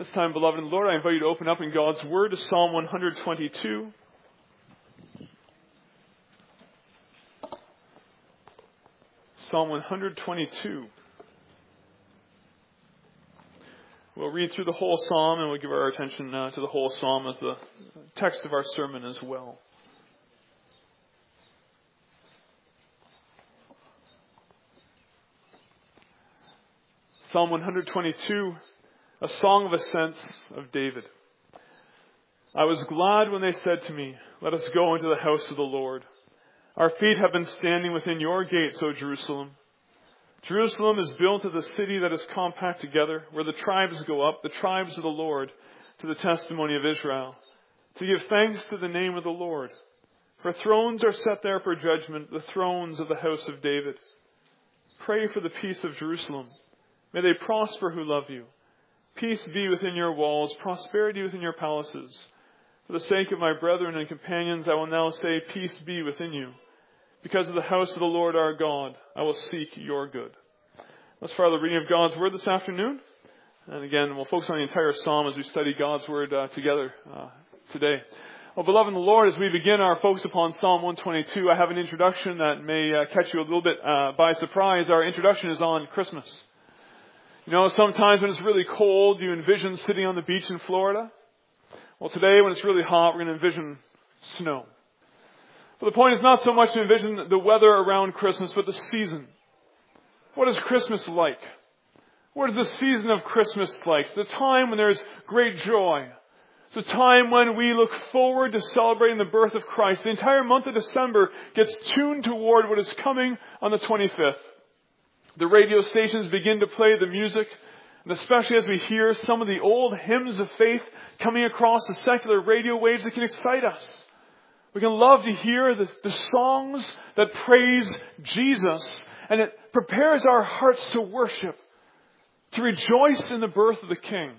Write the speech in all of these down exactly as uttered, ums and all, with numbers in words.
This time, beloved in the Lord, I invite you to open up in God's Word to Psalm one twenty-two. Psalm one twenty-two. We'll read through the whole psalm and we'll give our attention uh, to the whole psalm as the text of our sermon as well. Psalm one twenty-two, a song of ascents of David. I was glad when they said to me, "Let us go into the house of the Lord." Our feet have been standing within your gates, O Jerusalem. Jerusalem is built as a city that is compact together, where the tribes go up, the tribes of the Lord, to the testimony of Israel, to give thanks to the name of the Lord. For thrones are set there for judgment, the thrones of the house of David. Pray for the peace of Jerusalem. May they prosper who love you. Peace be within your walls, prosperity within your palaces. For the sake of my brethren and companions, I will now say, peace be within you. Because of the house of the Lord our God, I will seek your good. Let's follow the reading of God's Word this afternoon. And again, we'll focus on the entire psalm as we study God's Word uh, together uh, today. Well, beloved in the Lord, as we begin our focus upon Psalm one twenty-two, I have an introduction that may uh, catch you a little bit uh, by surprise. Our introduction is on Christmas. You know, sometimes when it's really cold, you envision sitting on the beach in Florida. Well, today when it's really hot, we're going to envision snow. But the point is not so much to envision the weather around Christmas, but the season. What is Christmas like? What is the season of Christmas like? It's the time when there's great joy. It's a time when we look forward to celebrating the birth of Christ. The entire month of December gets tuned toward what is coming on the twenty-fifth. The radio stations begin to play the music, and especially as we hear some of the old hymns of faith coming across the secular radio waves, it can excite us. We can love to hear the, the songs that praise Jesus, and it prepares our hearts to worship, to rejoice in the birth of the King.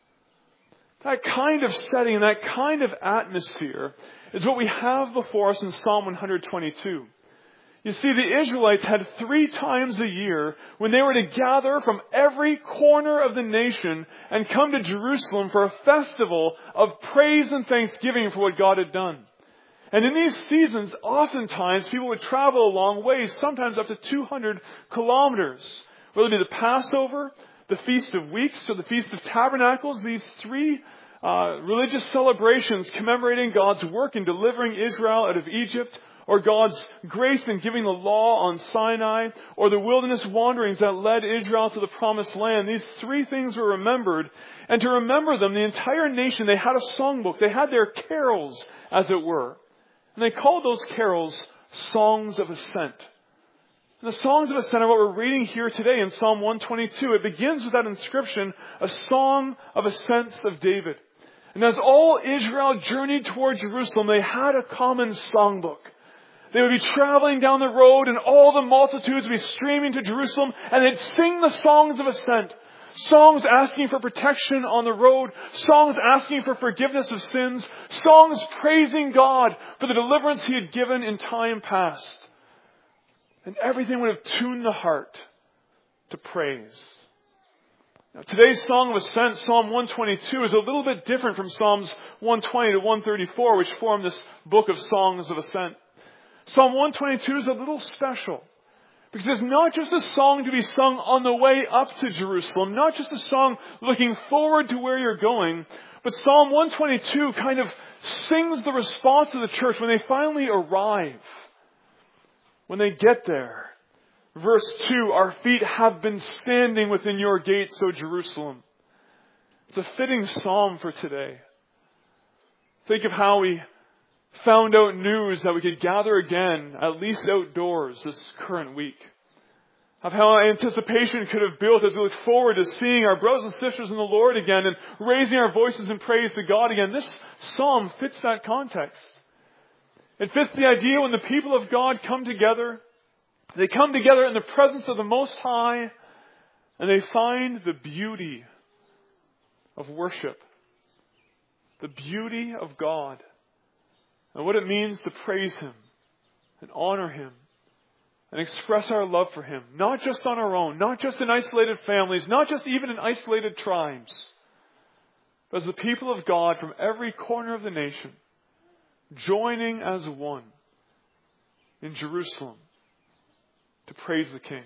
That kind of setting, that kind of atmosphere is what we have before us in Psalm one twenty-two. You see, the Israelites had three times a year when they were to gather from every corner of the nation and come to Jerusalem for a festival of praise and thanksgiving for what God had done. And in these seasons, oftentimes people would travel a long way, sometimes up to two hundred kilometers. Whether it be the Passover, the Feast of Weeks, or the Feast of Tabernacles, these three uh, religious celebrations commemorating God's work in delivering Israel out of Egypt, or God's grace in giving the law on Sinai, or the wilderness wanderings that led Israel to the promised land. These three things were remembered. And to remember them, the entire nation, they had a songbook. They had their carols, as it were. And they called those carols Songs of Ascent. And the Songs of Ascent are what we're reading here today in Psalm one twenty-two. It begins with that inscription, a song of ascents of David. And as all Israel journeyed toward Jerusalem, they had a common songbook. They would be traveling down the road and all the multitudes would be streaming to Jerusalem and they'd sing the songs of ascent. Songs asking for protection on the road. Songs asking for forgiveness of sins. Songs praising God for the deliverance He had given in time past. And everything would have tuned the heart to praise. Now, today's Song of Ascent, Psalm one twenty-two, is a little bit different from Psalms one twenty to one thirty-four, which form this book of Songs of Ascent. Psalm one twenty-two is a little special because it's not just a song to be sung on the way up to Jerusalem, not just a song looking forward to where you're going, but Psalm one twenty-two kind of sings the response of the church when they finally arrive. When they get there. Verse two, our feet have been standing within your gates, O Jerusalem. It's a fitting psalm for today. Think of how we found out news that we could gather again, at least outdoors, this current week. Of how anticipation could have built as we look forward to seeing our brothers and sisters in the Lord again and raising our voices in praise to God again. This psalm fits that context. It fits the idea when the people of God come together, they come together in the presence of the Most High, and they find the beauty of worship, the beauty of God, and what it means to praise Him and honor Him and express our love for Him, not just on our own, not just in isolated families, not just even in isolated tribes, as the people of God from every corner of the nation, joining as one in Jerusalem to praise the King.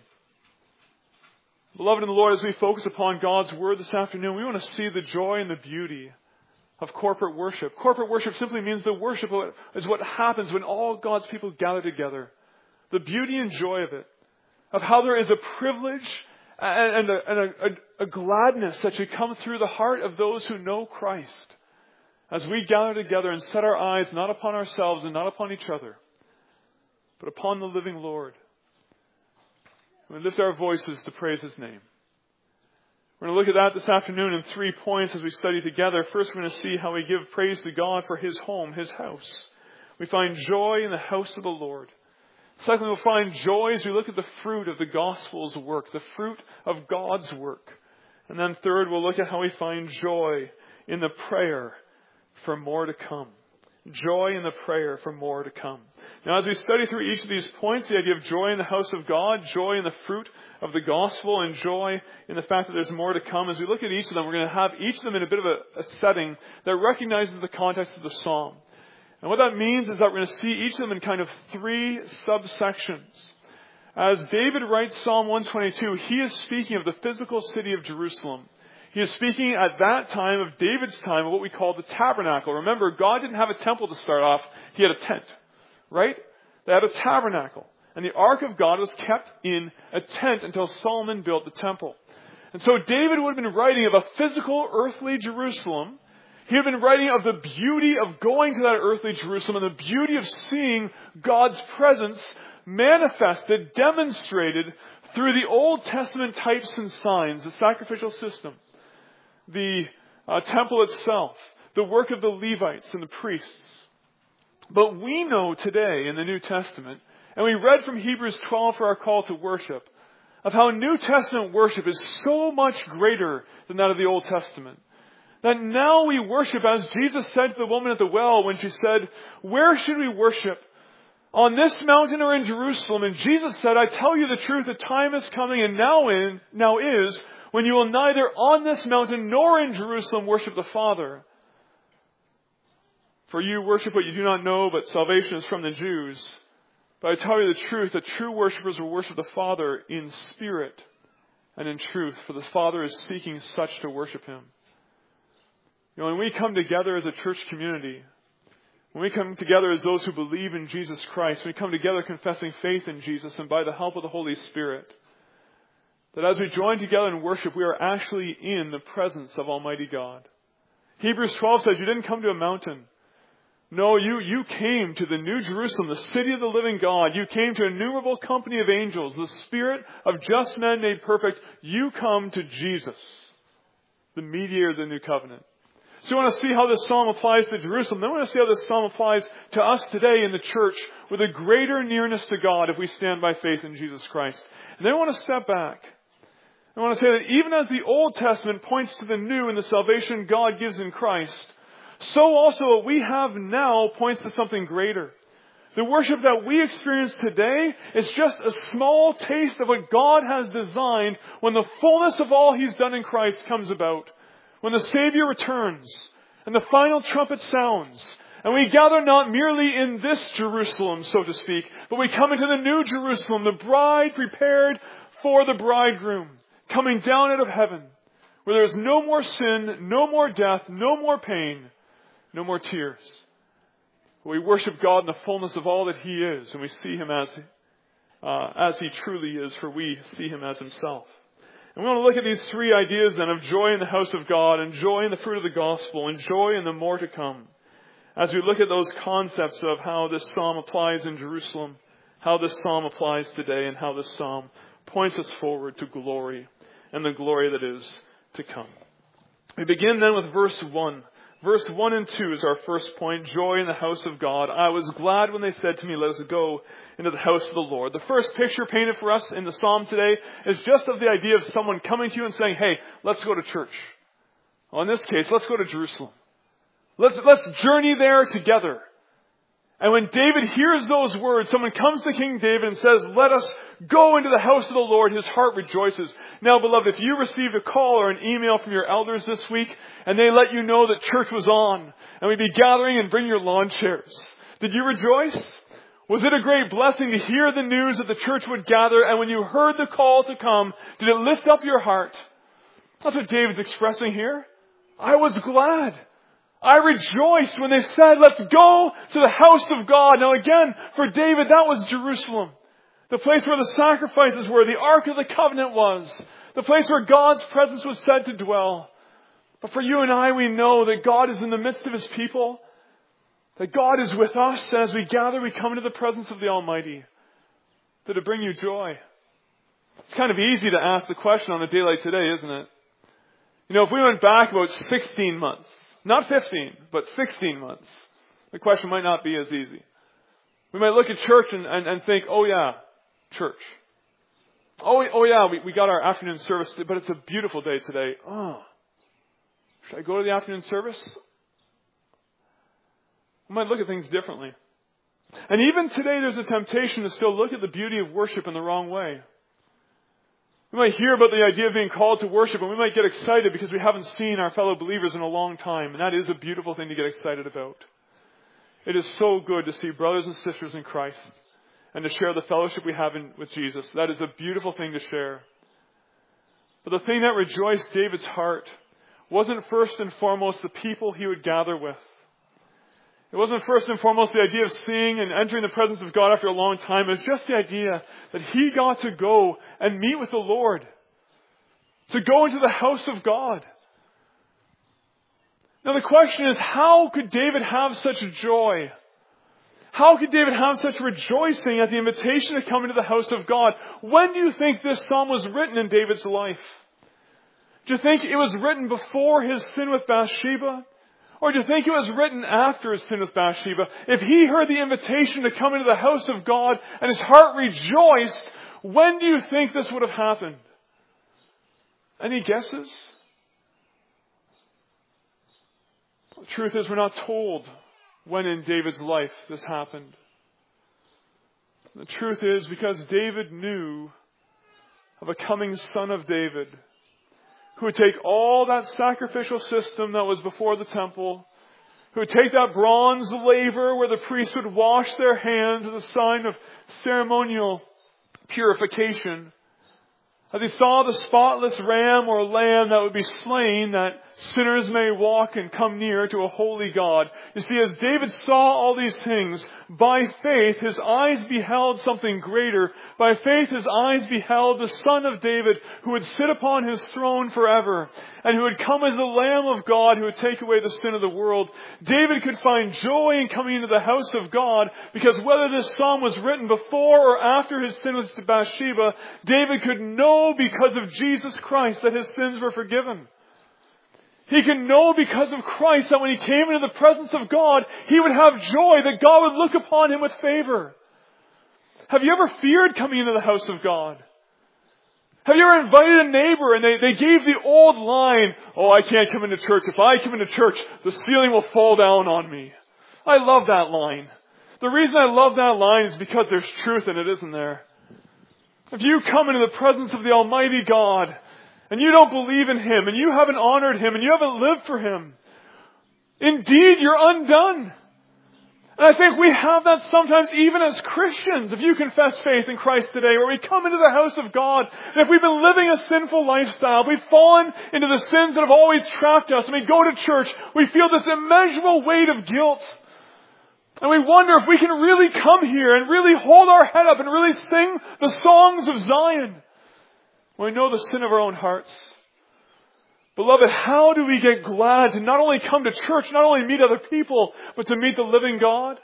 Beloved in the Lord, as we focus upon God's Word this afternoon, we want to see the joy and the beauty of corporate worship. Corporate worship simply means the worship is what happens when all God's people gather together. The beauty and joy of it, of how there is a privilege and, a, and a, a, a gladness that should come through the heart of those who know Christ as we gather together and set our eyes not upon ourselves and not upon each other, but upon the living Lord. We lift our voices to praise His name. We're going to look at that this afternoon in three points as we study together. First, we're going to see how we give praise to God for His home, His house. We find joy in the house of the Lord. Secondly, we'll find joy as we look at the fruit of the gospel's work, the fruit of God's work. And then third, we'll look at how we find joy in the prayer for more to come. Joy in the prayer for more to come. Now, as we study through each of these points, the idea of joy in the house of God, joy in the fruit of the gospel, and joy in the fact that there's more to come, as we look at each of them, we're going to have each of them in a bit of a, a setting that recognizes the context of the psalm. And what that means is that we're going to see each of them in kind of three subsections. As David writes Psalm one twenty-two, he is speaking of the physical city of Jerusalem. He is speaking at that time of David's time of what we call the tabernacle. Remember, God didn't have a temple to start off. He had a tent, right? They had a tabernacle. And the ark of God was kept in a tent until Solomon built the temple. And so David would have been writing of a physical, earthly Jerusalem. He had been writing of the beauty of going to that earthly Jerusalem and the beauty of seeing God's presence manifested, demonstrated through the Old Testament types and signs, the sacrificial system, the uh, temple itself, the work of the Levites and the priests. But we know today in the New Testament, and we read from Hebrews twelve for our call to worship, of how New Testament worship is so much greater than that of the Old Testament. That now we worship as Jesus said to the woman at the well when she said, "Where should we worship? On this mountain or in Jerusalem?" And Jesus said, "I tell you the truth, the time is coming and now in, now is, when you will neither on this mountain nor in Jerusalem worship the Father. For you worship what you do not know, but salvation is from the Jews. But I tell you the truth, that true worshipers will worship the Father in spirit and in truth, for the Father is seeking such to worship Him." You know, when we come together as a church community, when we come together as those who believe in Jesus Christ, we come together confessing faith in Jesus and by the help of the Holy Spirit, that as we join together in worship, we are actually in the presence of Almighty God. Hebrews twelve says, you didn't come to a mountain. No, you, you came to the New Jerusalem, the city of the living God. You came to an innumerable company of angels, the spirit of just men made perfect. You come to Jesus, the mediator of the new covenant. So we want to see how this psalm applies to Jerusalem. Then we want to see how this psalm applies to us today in the church with a greater nearness to God if we stand by faith in Jesus Christ. And then we want to step back. I want to say that even as the Old Testament points to the new and the salvation God gives in Christ, so also what we have now points to something greater. The worship that we experience today is just a small taste of what God has designed when the fullness of all He's done in Christ comes about. When the Savior returns and the final trumpet sounds, and we gather not merely in this Jerusalem, so to speak, but we come into the new Jerusalem, the bride prepared for the bridegroom, coming down out of heaven, where there is no more sin, no more death, no more pain, no more tears. We worship God in the fullness of all that He is, and we see Him as, uh, as He truly is, for we see Him as Himself. And we want to look at these three ideas then of joy in the house of God, and joy in the fruit of the gospel, and joy in the more to come. As we look at those concepts of how this psalm applies in Jerusalem, how this psalm applies today, and how this psalm points us forward to glory, and the glory that is to come. We begin then with verse one. Verse one and two is our first point, joy in the house of God. I was glad when they said to me, let us go into the house of the Lord. The first picture painted for us in the psalm today is just of the idea of someone coming to you and saying, hey, let's go to church. Well, in this case, let's go to Jerusalem. Let's, let's journey there together. And when David hears those words, someone comes to King David and says, let us go into the house of the Lord. His heart rejoices. Now, beloved, if you received a call or an email from your elders this week and they let you know that church was on and we'd be gathering and bring your lawn chairs, did you rejoice? Was it a great blessing to hear the news that the church would gather? And when you heard the call to come, did it lift up your heart? That's what David's expressing here. I was glad. I rejoiced when they said, let's go to the house of God. Now again, for David, that was Jerusalem. The place where the sacrifices were, the Ark of the Covenant was. The place where God's presence was said to dwell. But for you and I, we know that God is in the midst of His people. That God is with us. And as we gather, we come into the presence of the Almighty. Did it bring you joy? It's kind of easy to ask the question on a day like today, isn't it? You know, if we went back about sixteen months, not fifteen, but sixteen months, the question might not be as easy. We might look at church and, and, and think, oh yeah, church. Oh, oh yeah, we, we got our afternoon service, but it's a beautiful day today. Oh, should I go to the afternoon service? We might look at things differently. And even today there's a temptation to still look at the beauty of worship in the wrong way. We might hear about the idea of being called to worship and we might get excited because we haven't seen our fellow believers in a long time. And that is a beautiful thing to get excited about. It is so good to see brothers and sisters in Christ and to share the fellowship we have in, with Jesus. That is a beautiful thing to share. But the thing that rejoiced David's heart wasn't first and foremost the people he would gather with. It wasn't first and foremost the idea of seeing and entering the presence of God after a long time. It was just the idea that he got to go and meet with the Lord. To go into the house of God. Now the question is, how could David have such joy? How could David have such rejoicing at the invitation to come into the house of God? When do you think this psalm was written in David's life? Do you think it was written before his sin with Bathsheba? Or do you think it was written after his sin with Bathsheba? If he heard the invitation to come into the house of God and his heart rejoiced, when do you think this would have happened? Any guesses? The truth is, we're not told when in David's life this happened. The truth is, because David knew of a coming son of David who would take all that sacrificial system that was before the temple, who would take that bronze laver where the priests would wash their hands as a sign of ceremonial purification. As he saw the spotless ram or lamb that would be slain, that sinners may walk and come near to a holy God. You see, as David saw all these things, by faith his eyes beheld something greater. By faith his eyes beheld the Son of David who would sit upon his throne forever and who would come as the Lamb of God who would take away the sin of the world. David could find joy in coming into the house of God because whether this psalm was written before or after his sin with Bathsheba, David could know because of Jesus Christ that his sins were forgiven. He can know because of Christ that when he came into the presence of God, he would have joy, that God would look upon him with favor. Have you ever feared coming into the house of God? Have you ever invited a neighbor and they, they gave the old line, oh, I can't come into church. If I come into church, the ceiling will fall down on me. I love that line. The reason I love that line is because there's truth in it, isn't there? If you come into the presence of the Almighty God, and you don't believe in Him, and you haven't honored Him, and you haven't lived for Him, indeed, you're undone. And I think we have that sometimes even as Christians. If you confess faith in Christ today, where we come into the house of God, and if we've been living a sinful lifestyle, we've fallen into the sins that have always trapped us, and we go to church, we feel this immeasurable weight of guilt. And we wonder if we can really come here and really hold our head up and really sing the songs of Zion. We know the sin of our own hearts. Beloved, how do we get glad to not only come to church, not only meet other people, but to meet the living God?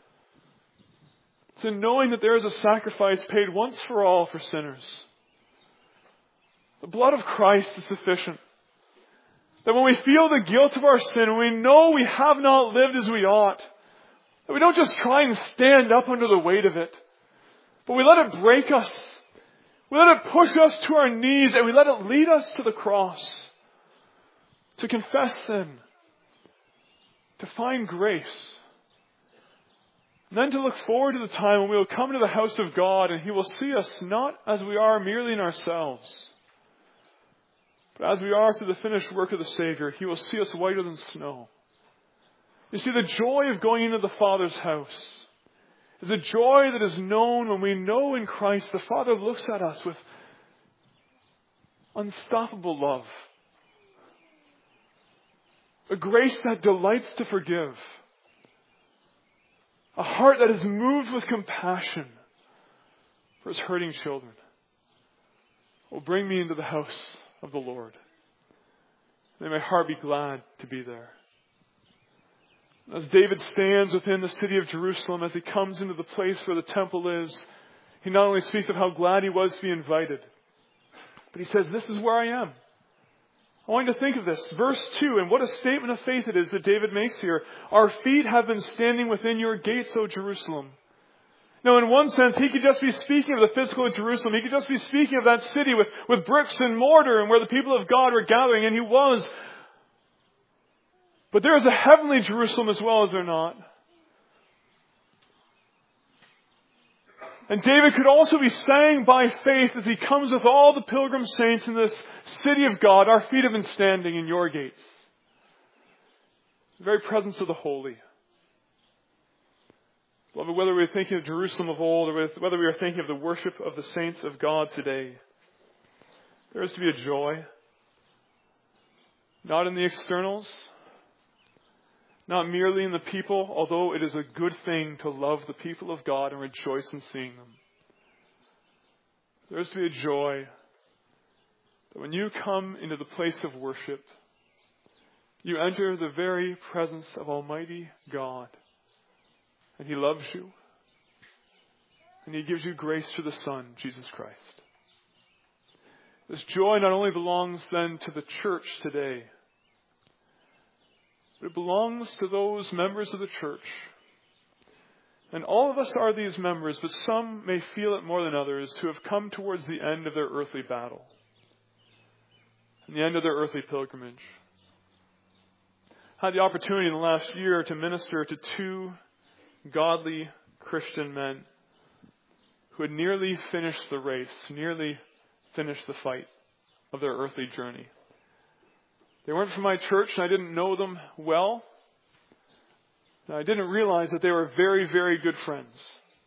It's in knowing that there is a sacrifice paid once for all for sinners. The blood of Christ is sufficient. That when we feel the guilt of our sin, when we know we have not lived as we ought, that we don't just try and stand up under the weight of it, but we let it break us. We let it push us to our knees and we let it lead us to the cross. To confess sin. To find grace. And then to look forward to the time when we will come into the house of God and He will see us not as we are merely in ourselves, but as we are through the finished work of the Savior. He will see us whiter than snow. You see, the joy of going into the Father's house is a joy that is known when we know in Christ the Father looks at us with unstoppable love. A grace that delights to forgive. A heart that is moved with compassion for His hurting children. Oh, bring me into the house of the Lord. May my heart be glad to be there. As David stands within the city of Jerusalem, as he comes into the place where the temple is, he not only speaks of how glad he was to be invited, but he says, this is where I am. I want you to think of this. Verse two, and what a statement of faith it is that David makes here. Our feet have been standing within your gates, O Jerusalem. Now, in one sense, he could just be speaking of the physical Jerusalem. He could just be speaking of that city with, with bricks and mortar and where the people of God were gathering, and he was. But there is a heavenly Jerusalem as well, is there not? And David could also be saying by faith as he comes with all the pilgrim saints in this city of God, our feet have been standing in your gates. The very presence of the holy. Beloved, whether we're thinking of Jerusalem of old or whether we are thinking of the worship of the saints of God today, there is to be a joy. Not in the externals. Not merely in the people, although it is a good thing to love the people of God and rejoice in seeing them. There is to be a joy that when you come into the place of worship, you enter the very presence of Almighty God. And He loves you. And He gives you grace through the Son, Jesus Christ. This joy not only belongs then to the church today, but it belongs to those members of the church. And all of us are these members, but some may feel it more than others who have come towards the end of their earthly battle. And the end of their earthly pilgrimage. I had the opportunity in the last year to minister to two godly Christian men who had nearly finished the race, nearly finished the fight of their earthly journey. They weren't from my church, and I didn't know them well. And I didn't realize that they were very, very good friends.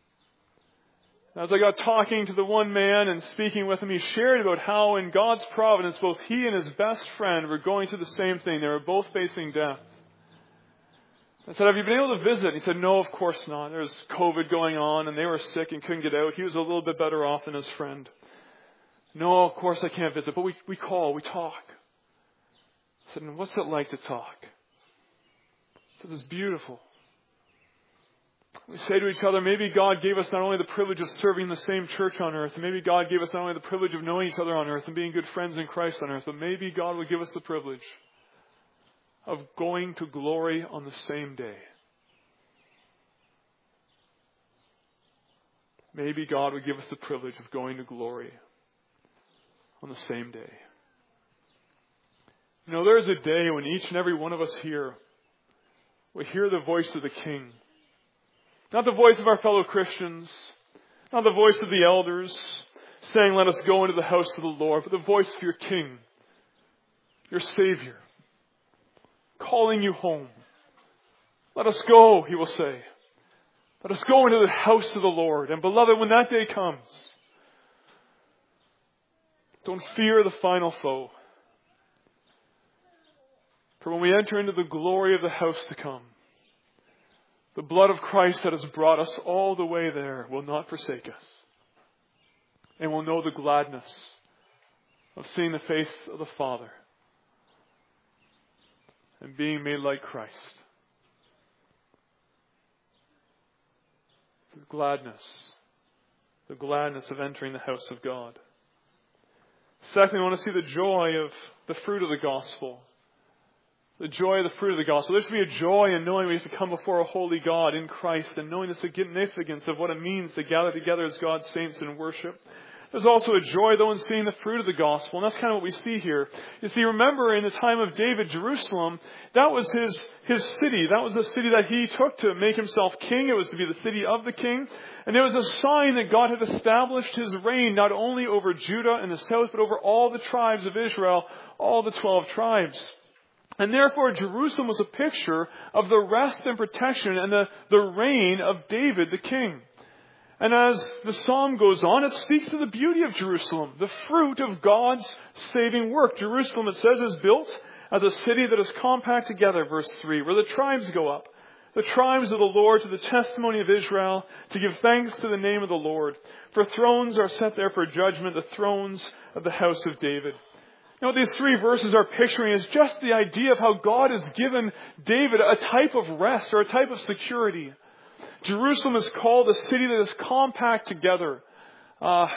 As I got talking to the one man and speaking with him, he shared about how in God's providence, both he and his best friend were going through the same thing. They were both facing death. I said, have you been able to visit? He said, no, of course not. There was COVID going on, and they were sick and couldn't get out. He was a little bit better off than his friend. No, of course I can't visit, but we, we call, we talk. I said, what's it like to talk? I said, it's beautiful. We say to each other, maybe God gave us not only the privilege of serving the same church on earth, maybe God gave us not only the privilege of knowing each other on earth and being good friends in Christ on earth, but maybe God will give us the privilege of going to glory on the same day. Maybe God would give us the privilege of going to glory on the same day. You know, there is a day when each and every one of us here will hear the voice of the King. Not the voice of our fellow Christians, not the voice of the elders saying, let us go into the house of the Lord, but the voice of your King, your Savior, calling you home. Let us go, He will say. Let us go into the house of the Lord. And beloved, when that day comes, don't fear the final foe. For when we enter into the glory of the house to come, the blood of Christ that has brought us all the way there will not forsake us. And we'll know the gladness of seeing the face of the Father and being made like Christ. The gladness, the gladness of entering the house of God. Secondly, I want to see the joy of the fruit of the gospel. The joy of the fruit of the gospel. There should be a joy in knowing we have to come before a holy God in Christ and knowing the significance of what it means to gather together as God's saints in worship. There's also a joy, though, in seeing the fruit of the gospel. And that's kind of what we see here. You see, remember in the time of David, Jerusalem, that was his, his city. That was the city that he took to make himself king. It was to be the city of the king. And it was a sign that God had established his reign not only over Judah and the south, but over all the tribes of Israel, all the twelve tribes. And therefore, Jerusalem was a picture of the rest and protection and the, the reign of David, the king. And as the psalm goes on, it speaks to the beauty of Jerusalem, the fruit of God's saving work. Jerusalem, it says, is built as a city that is compact together, verse three, where the tribes go up. The tribes of the Lord to the testimony of Israel, to give thanks to the name of the Lord. For thrones are set there for judgment, the thrones of the house of David. Now, what these three verses are picturing is just the idea of how God has given David a type of rest or a type of security. Jerusalem is called a city that is compact together. Uh,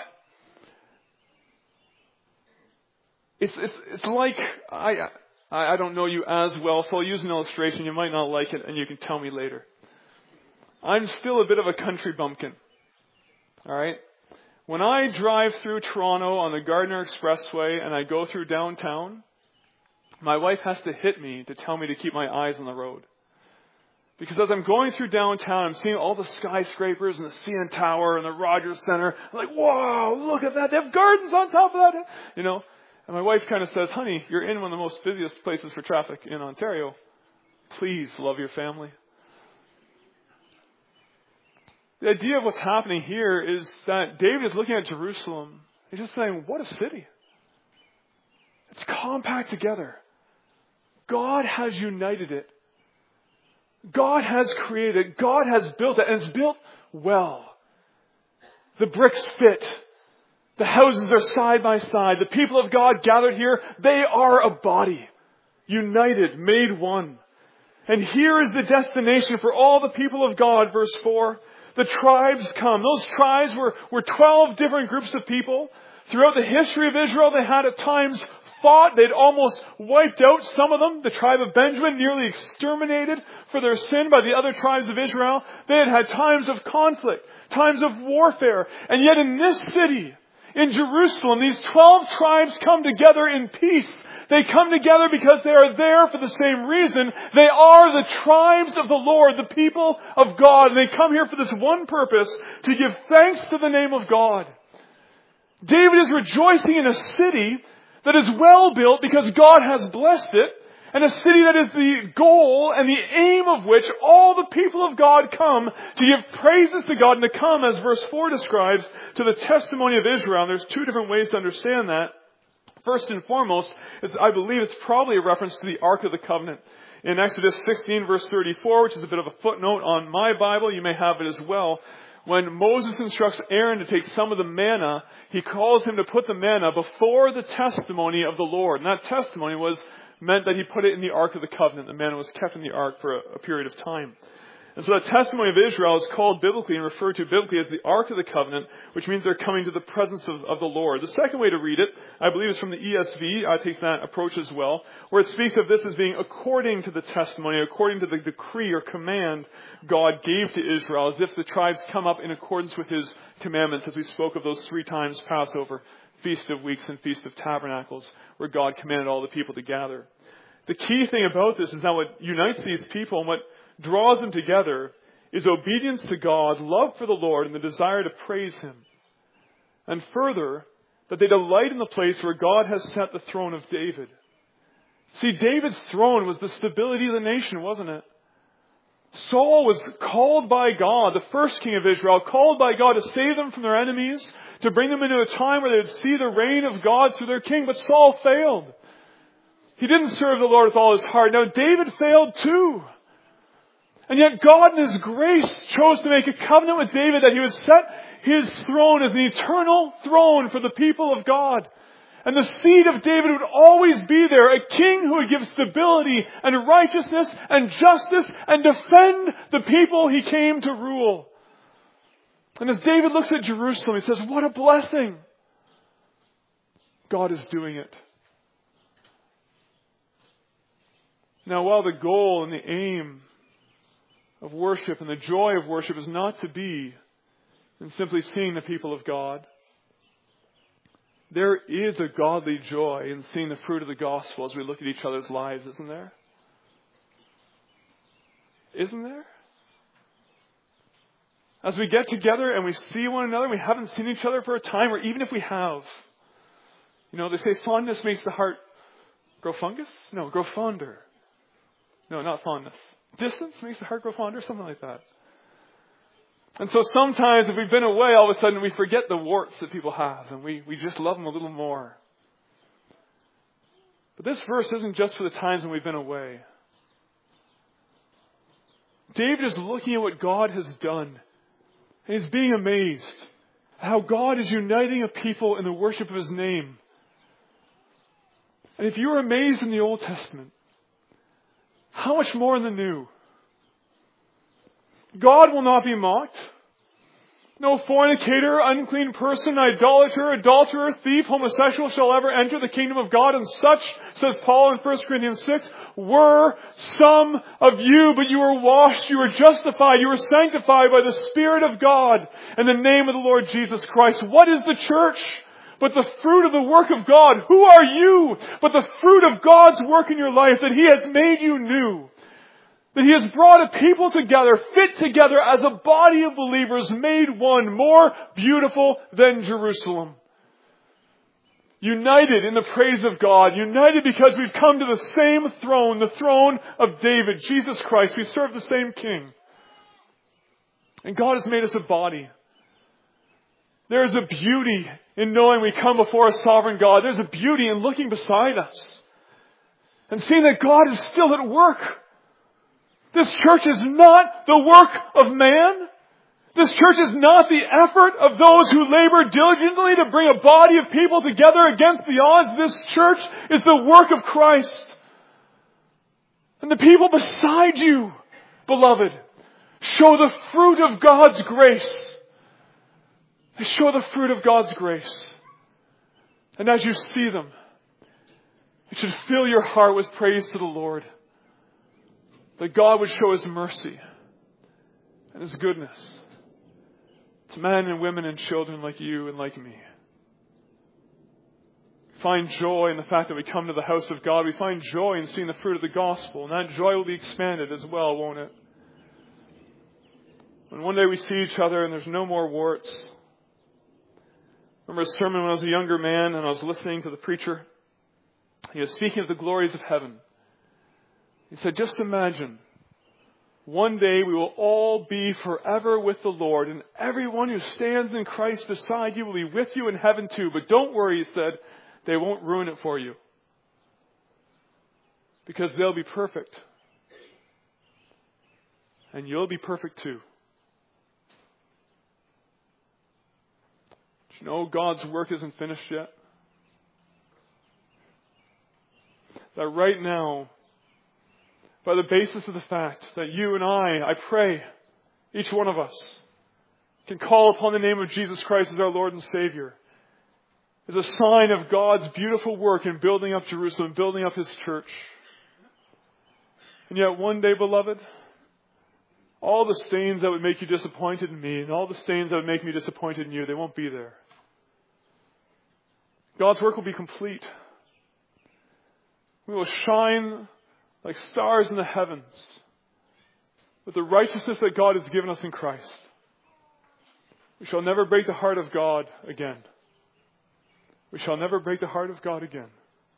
it's, it's, it's like, I, I don't know you as well, so I'll use an illustration. You might not like it, and you can tell me later. I'm still a bit of a country bumpkin. All right? When I drive through Toronto on the Gardiner Expressway and I go through downtown, my wife has to hit me to tell me to keep my eyes on the road. Because as I'm going through downtown, I'm seeing all the skyscrapers and the C N Tower and the Rogers Centre. I'm like, whoa, look at that. They have gardens on top of that. You know, and my wife kind of says, honey, you're in one of the most busiest places for traffic in Ontario. Please love your family. The idea of what's happening here is that David is looking at Jerusalem. He's just saying, what a city. It's compact together. God has united it. God has created it. God has built it, and it's built well. The bricks fit. The houses are side by side. The people of God gathered here, they are a body. United, made one. And here is the destination for all the people of God, verse four. The tribes come. Those tribes were, were twelve different groups of people. Throughout the history of Israel, they had at times fought. They'd almost wiped out some of them. The tribe of Benjamin nearly exterminated for their sin by the other tribes of Israel. They had had times of conflict, times of warfare. And yet in this city, in Jerusalem, these twelve tribes come together in peace. They come together because they are there for the same reason. They are the tribes of the Lord, the people of God. And they come here for this one purpose, to give thanks to the name of God. David is rejoicing in a city that is well built because God has blessed it, and a city that is the goal and the aim of which all the people of God come to give praises to God and to come, as verse four describes, to the testimony of Israel. And there's two different ways to understand that. First and foremost, is I believe it's probably a reference to the Ark of the Covenant. In Exodus sixteen, verse thirty-four, which is a bit of a footnote on my Bible, you may have it as well. When Moses instructs Aaron to take some of the manna, he calls him to put the manna before the testimony of the Lord. And that testimony was meant that he put it in the Ark of the Covenant. The manna was kept in the Ark for a, a period of time. And so the testimony of Israel is called biblically and referred to biblically as the Ark of the Covenant, which means they're coming to the presence of, of the Lord. The second way to read it, I believe, is from the E S V. I take that approach as well, where it speaks of this as being according to the testimony, according to the decree or command God gave to Israel, as if the tribes come up in accordance with His commandments, as we spoke of those three times, Passover, Feast of Weeks, and Feast of Tabernacles, where God commanded all the people to gather. The key thing about this is that what unites these people and what draws them together is obedience to God, love for the Lord, and the desire to praise Him. And further, that they delight in the place where God has set the throne of David. See, David's throne was the stability of the nation, wasn't it? Saul was called by God, the first king of Israel, called by God to save them from their enemies, to bring them into a time where they would see the reign of God through their king. But Saul failed. He didn't serve the Lord with all his heart. Now, David failed too. And yet God in His grace chose to make a covenant with David that He would set His throne as an eternal throne for the people of God. And the seed of David would always be there, a king who would give stability and righteousness and justice and defend the people He came to rule. And as David looks at Jerusalem, he says, what a blessing. God is doing it. Now, while the goal and the aim of worship and the joy of worship is not to be in simply seeing the people of God, There is a godly joy in seeing the fruit of the gospel as we look at each other's lives, isn't there? Isn't there? As we get together and we see one another, we haven't seen each other for a time, or even if we have. You know, they say fondness makes the heart grow fungus? No, grow fonder. No, not fondness. Distance makes the heart grow fonder, something like that. And so sometimes if we've been away, all of a sudden we forget the warts that people have, and we, we just love them a little more. But this verse isn't just for the times when we've been away. David is looking at what God has done, and he's being amazed at how God is uniting a people in the worship of His name. And if you were amazed in the Old Testament, how much more in the New? God will not be mocked. No fornicator, unclean person, idolater, adulterer, thief, homosexual shall ever enter the kingdom of God. And such, says Paul in First Corinthians six, were some of you, but you were washed, you were justified, you were sanctified by the Spirit of God in the name of the Lord Jesus Christ. What is the church but the fruit of the work of God? Who are you but the fruit of God's work in your life, that He has made you new? That He has brought a people together, fit together as a body of believers, made one, more beautiful than Jerusalem. United in the praise of God. United because we've come to the same throne, the throne of David, Jesus Christ. We serve the same King. And God has made us a body. There is a beauty in knowing we come before a sovereign God. There's a beauty in looking beside us and seeing that God is still at work. This church is not the work of man. This church is not the effort of those who labor diligently to bring a body of people together against the odds. This church is the work of Christ. And the people beside you, beloved, show the fruit of God's grace. They show the fruit of God's grace. And as you see them, it should fill your heart with praise to the Lord. That God would show His mercy and His goodness to men and women and children like you and like me. We find joy in the fact that we come to the house of God. We find joy in seeing the fruit of the gospel. And that joy will be expanded as well, won't it? When one day we see each other and there's no more warts. I remember a sermon when I was a younger man and I was listening to the preacher. He was speaking of the glories of heaven. He said, just imagine, one day we will all be forever with the Lord, and everyone who stands in Christ beside you will be with you in heaven too. But don't worry, he said, they won't ruin it for you. Because they'll be perfect. And you'll be perfect too. Do you know God's work isn't finished yet? That right now, by the basis of the fact that you and I, I pray, each one of us, can call upon the name of Jesus Christ as our Lord and Savior, is a sign of God's beautiful work in building up Jerusalem, building up His church. And yet one day, beloved, all the stains that would make you disappointed in me and all the stains that would make me disappointed in you, they won't be there. God's work will be complete. We will shine like stars in the heavens with the righteousness that God has given us in Christ. We shall never break the heart of God again. We shall never break the heart of God again.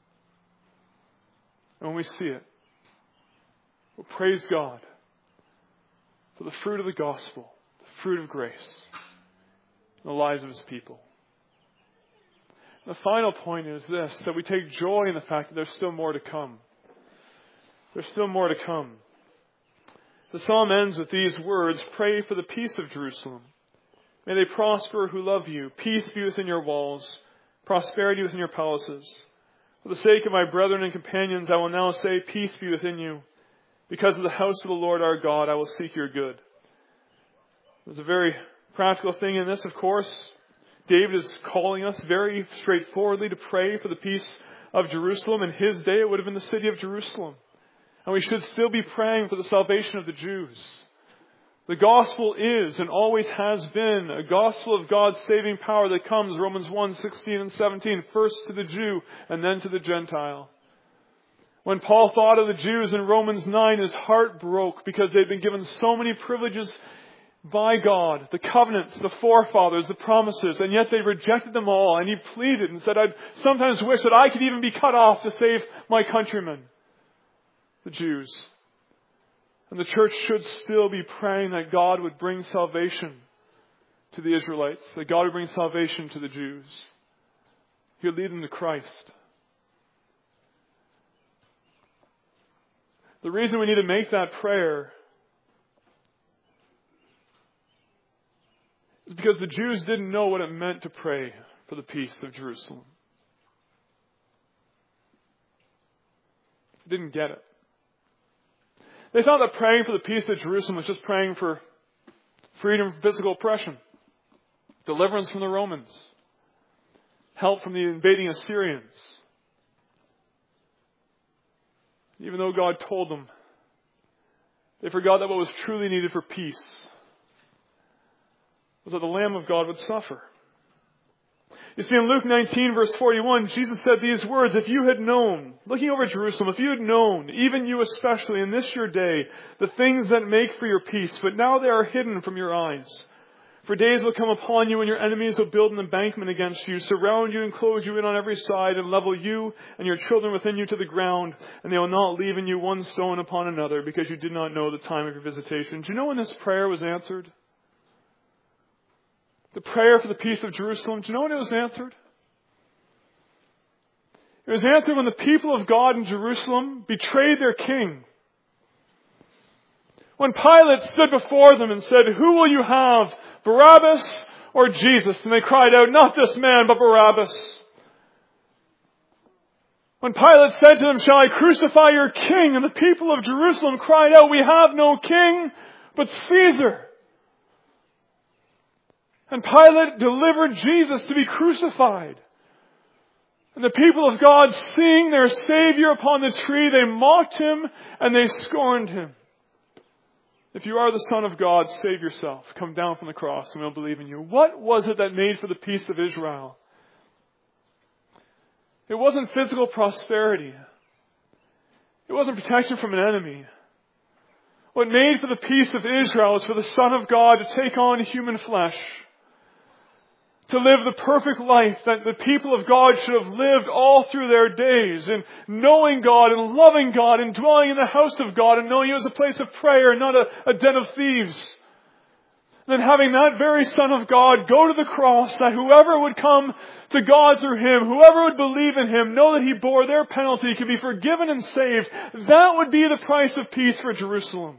And when we see it, we'll praise God for the fruit of the gospel, the fruit of grace in the lives of His people. The final point is this, that we take joy in the fact that there's still more to come. There's still more to come. The psalm ends with these words, pray for the peace of Jerusalem. May they prosper who love you. Peace be within your walls. Prosperity within your palaces. For the sake of my brethren and companions, I will now say, peace be within you. Because of the house of the Lord our God, I will seek your good. There's a very practical thing in this, of course. David is calling us very straightforwardly to pray for the peace of Jerusalem. In his day, it would have been the city of Jerusalem. And we should still be praying for the salvation of the Jews. The gospel is and always has been a gospel of God's saving power that comes, Romans one, sixteen and seventeen, first to the Jew and then to the Gentile. When Paul thought of the Jews in Romans nine, his heart broke because they'd been given so many privileges by God, the covenants, the forefathers, the promises, and yet they rejected them all. And he pleaded and said, I'd sometimes wish that I could even be cut off to save my countrymen, the Jews. And the church should still be praying that God would bring salvation to the Israelites, that God would bring salvation to the Jews. He would lead them to Christ. The reason we need to make that prayer is because the Jews didn't know what it meant to pray for the peace of Jerusalem. They didn't get it. They thought that praying for the peace of Jerusalem was just praying for freedom from physical oppression, deliverance from the Romans, help from the invading Assyrians. Even though God told them, they forgot that what was truly needed for peace was that the Lamb of God would suffer. You see, in Luke nineteen, verse forty-one, Jesus said these words, if you had known, looking over Jerusalem, if you had known, even you especially in this your day, the things that make for your peace, but now they are hidden from your eyes. For days will come upon you when your enemies will build an embankment against you, surround you and close you in on every side, and level you and your children within you to the ground, and they will not leave in you one stone upon another, because you did not know the time of your visitation. Do you know when this prayer was answered? The prayer for the peace of Jerusalem, do you know when it was answered? It was answered when the people of God in Jerusalem betrayed their king. When Pilate stood before them and said, who will you have, Barabbas or Jesus? And they cried out, not this man, but Barabbas. When Pilate said to them, shall I crucify your king? And the people of Jerusalem cried out, we have no king but Caesar. And Pilate delivered Jesus to be crucified. And the people of God, seeing their Savior upon the tree, they mocked him and they scorned him. If you are the Son of God, save yourself. Come down from the cross and we'll believe in you. What was it that made for the peace of Israel? It wasn't physical prosperity. It wasn't protection from an enemy. What made for the peace of Israel was for the Son of God to take on human flesh, to live the perfect life that the people of God should have lived all through their days, in knowing God and loving God and dwelling in the house of God and knowing it was a place of prayer and not a, a den of thieves. And then having that very Son of God go to the cross, that whoever would come to God through Him, whoever would believe in Him, know that He bore their penalty, could be forgiven and saved. That would be the price of peace for Jerusalem.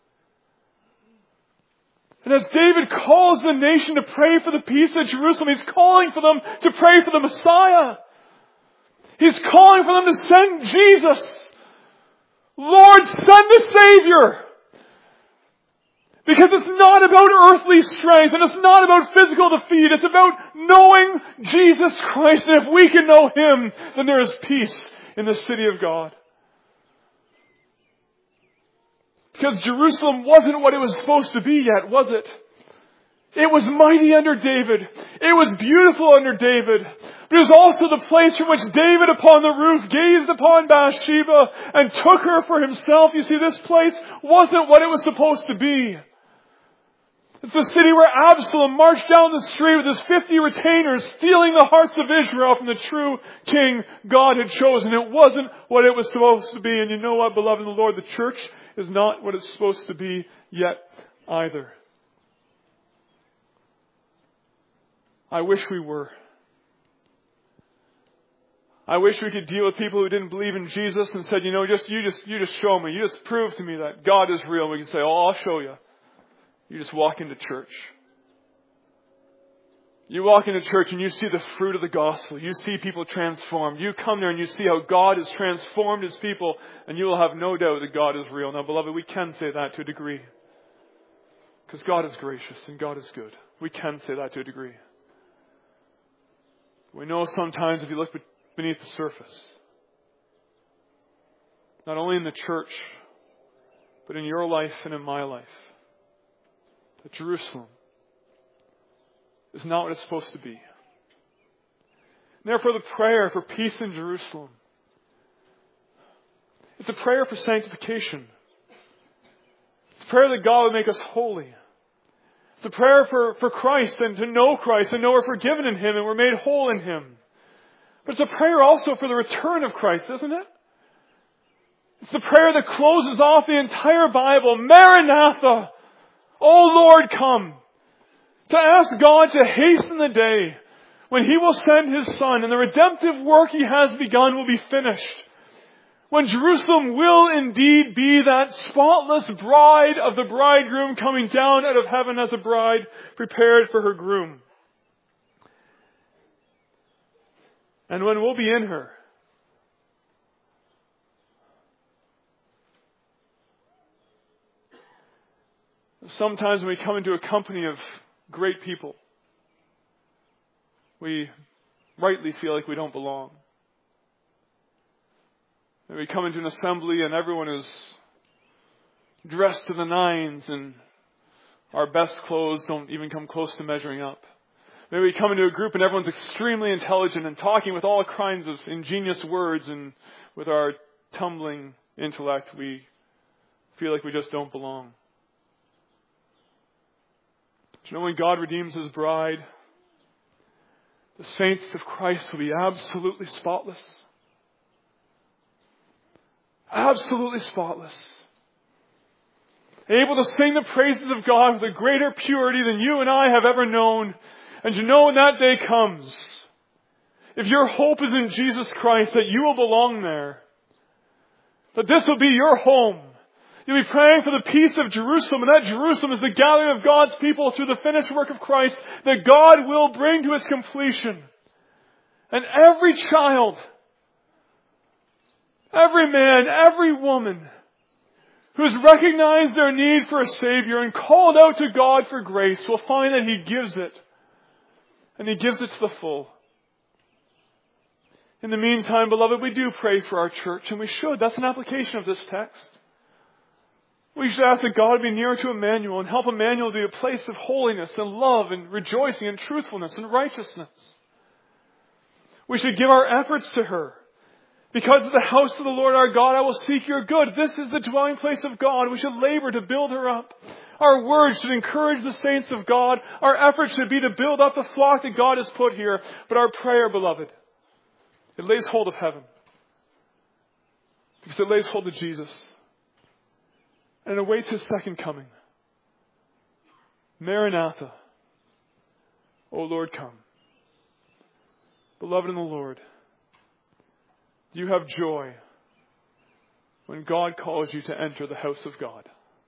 And as David calls the nation to pray for the peace of Jerusalem, he's calling for them to pray for the Messiah. He's calling for them to send Jesus. Lord, send the Savior. Because it's not about earthly strength and it's not about physical defeat. It's about knowing Jesus Christ. And if we can know Him, then there is peace in the city of God. Because Jerusalem wasn't what it was supposed to be yet, was it? It was mighty under David. It was beautiful under David. But it was also the place from which David upon the roof gazed upon Bathsheba and took her for himself. You see, this place wasn't what it was supposed to be. It's the city where Absalom marched down the street with his fifty retainers, stealing the hearts of Israel from the true king God had chosen. It wasn't what it was supposed to be. And you know what, beloved in the Lord, the church is not what it's supposed to be yet either. I wish we were. I wish we could deal with people who didn't believe in Jesus and said, you know, just you just you just show me, you just prove to me that God is real. And we can say, oh, I'll show you. You just walk into church. You walk into church and you see the fruit of the gospel. You see people transformed. You come there and you see how God has transformed His people, and you will have no doubt that God is real. Now, beloved, we can say that to a degree. Because God is gracious and God is good. We can say that to a degree. We know sometimes if you look beneath the surface, not only in the church, but in your life and in my life, that Jerusalem is not what it's supposed to be. Therefore, the prayer for peace in Jerusalem, it's a prayer for sanctification. It's a prayer that God would make us holy. It's a prayer for, for Christ and to know Christ and know we're forgiven in Him and we're made whole in Him. But it's a prayer also for the return of Christ, isn't it? It's the prayer that closes off the entire Bible. Maranatha! O Lord, come! To ask God to hasten the day when He will send His Son and the redemptive work He has begun will be finished. When Jerusalem will indeed be that spotless bride of the bridegroom coming down out of heaven as a bride prepared for her groom. And when we'll be in her. Sometimes when we come into a company of great people, we rightly feel like we don't belong. And we come into an assembly and everyone is dressed to the nines and our best clothes don't even come close to measuring up. Maybe we come into a group and everyone's extremely intelligent and talking with all kinds of ingenious words, and with our tumbling intellect we feel like we just don't belong. Do you know when God redeems His bride, the saints of Christ will be absolutely spotless? Absolutely spotless. Able to sing the praises of God with a greater purity than you and I have ever known. And you know when that day comes, if your hope is in Jesus Christ, that you will belong there. That this will be your home. You'll be praying for the peace of Jerusalem, and that Jerusalem is the gathering of God's people through the finished work of Christ that God will bring to its completion. And every child, every man, every woman who has recognized their need for a Savior and called out to God for grace will find that He gives it. And He gives it to the full. In the meantime, beloved, we do pray for our church, and we should. That's an application of this text. We should ask that God be near to Emmanuel and help Emmanuel to be a place of holiness and love and rejoicing and truthfulness and righteousness. We should give our efforts to her. Because of the house of the Lord our God, I will seek your good. This is the dwelling place of God. We should labor to build her up. Our words should encourage the saints of God. Our efforts should be to build up the flock that God has put here. But our prayer, beloved, it lays hold of heaven. Because it lays hold of Jesus. And it awaits His second coming. Maranatha. O Lord, come. Beloved in the Lord, do you have joy when God calls you to enter the house of God?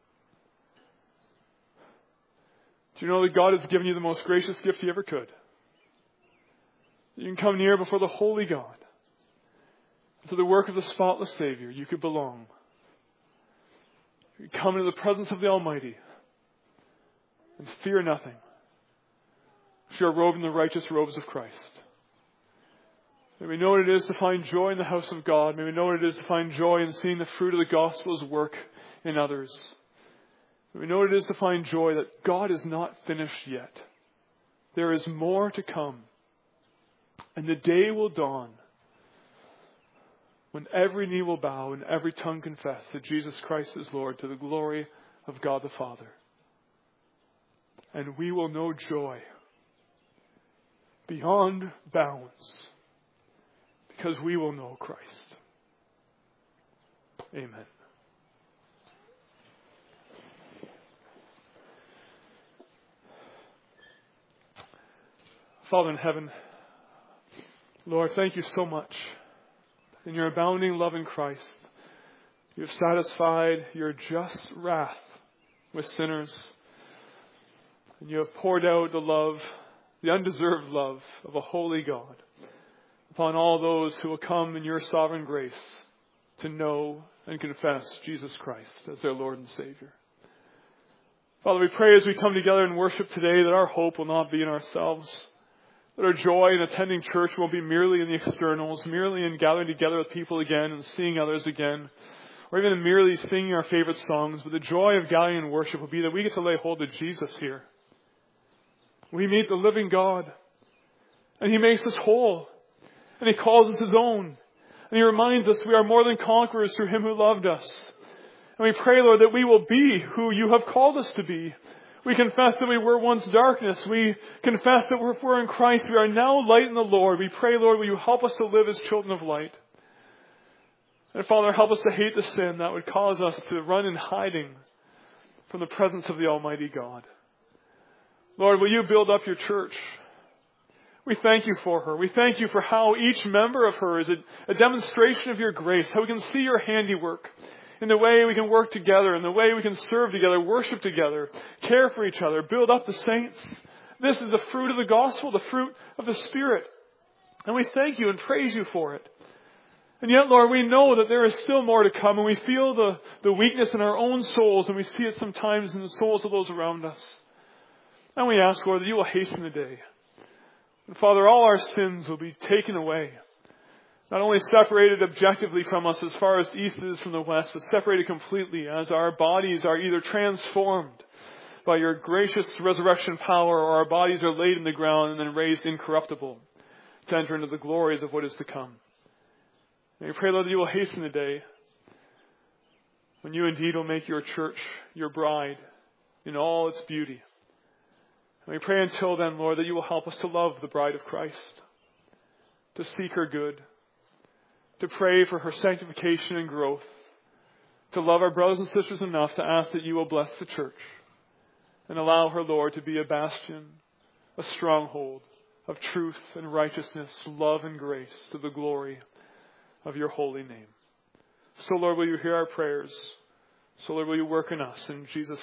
Do you know that God has given you the most gracious gift He ever could? You can come near before the holy God. To the work of the spotless Savior, you could belong. You come into the presence of the Almighty and fear nothing. If you are robed in the righteous robes of Christ. May we know what it is to find joy in the house of God. May we know what it is to find joy in seeing the fruit of the gospel's work in others. May we know what it is to find joy that God is not finished yet. There is more to come. And the day will dawn when every knee will bow and every tongue confess that Jesus Christ is Lord, to the glory of God the Father. And we will know joy beyond bounds, because we will know Christ. Amen. Father in heaven, Lord, thank you so much. In your abounding love in Christ, you have satisfied your just wrath with sinners. And you have poured out the love, the undeserved love of a holy God upon all those who will come in your sovereign grace to know and confess Jesus Christ as their Lord and Savior. Father, we pray as we come together and worship today that our hope will not be in ourselves. That our joy in attending church won't be merely in the externals, merely in gathering together with people again and seeing others again. or even merely singing our favorite songs, but the joy of gathering in worship will be that we get to lay hold of Jesus here. We meet the living God, and He makes us whole, and He calls us His own, and He reminds us we are more than conquerors through Him who loved us. And we pray, Lord, that we will be who You have called us to be. We confess that we were once darkness. We confess that if we're in Christ, we are now light in the Lord. We pray, Lord, will You help us to live as children of light. And Father, help us to hate the sin that would cause us to run in hiding from the presence of the Almighty God. Lord, will You build up Your church? We thank You for her. We thank You for how each member of her is a, a demonstration of Your grace, how we can see Your handiwork in the way we can work together, in the way we can serve together, worship together, care for each other, build up the saints. This is the fruit of the gospel, the fruit of the Spirit. And we thank You and praise You for it. And yet, Lord, we know that there is still more to come, and we feel the, the weakness in our own souls, and we see it sometimes in the souls of those around us. And we ask, Lord, that You will hasten the day. And Father, all our sins will be taken away. Not only separated objectively from us as far as the east is from the west, but separated completely as our bodies are either transformed by Your gracious resurrection power, or our bodies are laid in the ground and then raised incorruptible to enter into the glories of what is to come. And we pray, Lord, that You will hasten the day when You indeed will make Your church Your bride in all its beauty. And we pray until then, Lord, that You will help us to love the bride of Christ, to seek her good, to pray for her sanctification and growth, to love our brothers and sisters enough to ask that You will bless the church and allow her, Lord, to be a bastion, a stronghold of truth and righteousness, love and grace to the glory of Your holy name. So, Lord, will You hear our prayers? So, Lord, will You work in us? In Jesus'